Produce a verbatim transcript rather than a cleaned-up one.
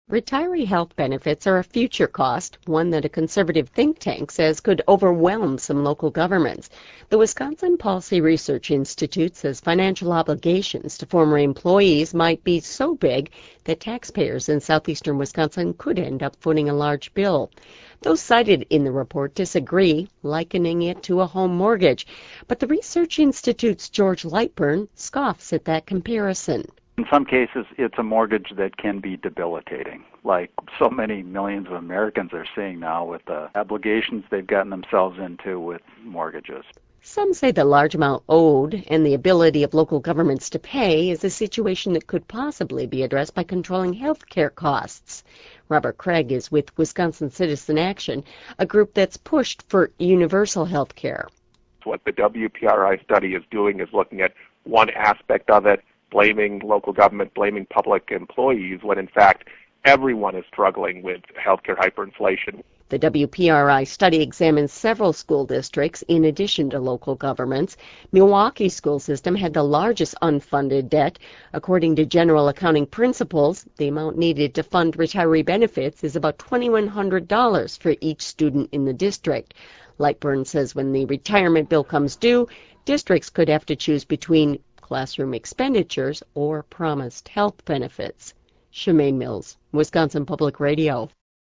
Retiree health benefits are a future cost, one that a conservative think tank says could overwhelm some local governments. The Wisconsin Policy Research Institute says financial obligations to former employees might be so big that taxpayers in southeastern Wisconsin could end up footing a large bill. Those cited in the report disagree, likening it to a home mortgage. But the Research Institute's George Lightburn scoffs at that comparison. In some cases, it's a mortgage that can be debilitating, like so many millions of Americans are seeing now with the obligations they've gotten themselves into with mortgages. Some say the large amount owed and the ability of local governments to pay is a situation that could possibly be addressed by controlling health care costs. Robert Craig is with Wisconsin Citizen Action, a group that's pushed for universal health care. What the W P R I study is doing is looking at one aspect of it, blaming local government, blaming public employees, when in fact everyone is struggling with healthcare hyperinflation. The W P R I study examines several school districts in addition to local governments. Milwaukee's school system had the largest unfunded debt. According to general accounting principles, the amount needed to fund retiree benefits is about two thousand one hundred dollars for each student in the district. Lightburn says when the retirement bill comes due, districts could have to choose between classroom expenditures or promised health benefits. Shemaine Mills, Wisconsin Public Radio.